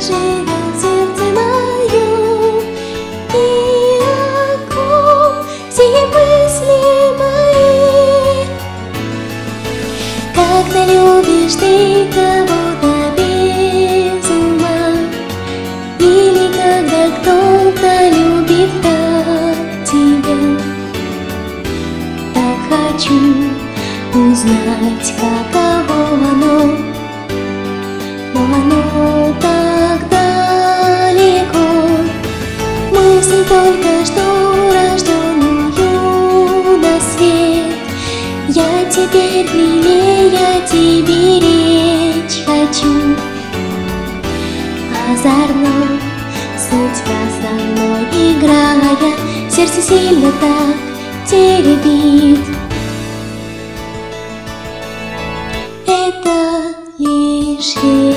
живет сердце мое, и о ком все мысли мои. Когда любишь ты кого-то без ума, или когда кто-то любит так тебя, так хочу узнать, каково оно, но оно так далеко. Мысль только что рожденную на свет, я теперь милее тебе речь хочу. Озорно судьба со мной играя, сердце сильно так теребит. Это лишь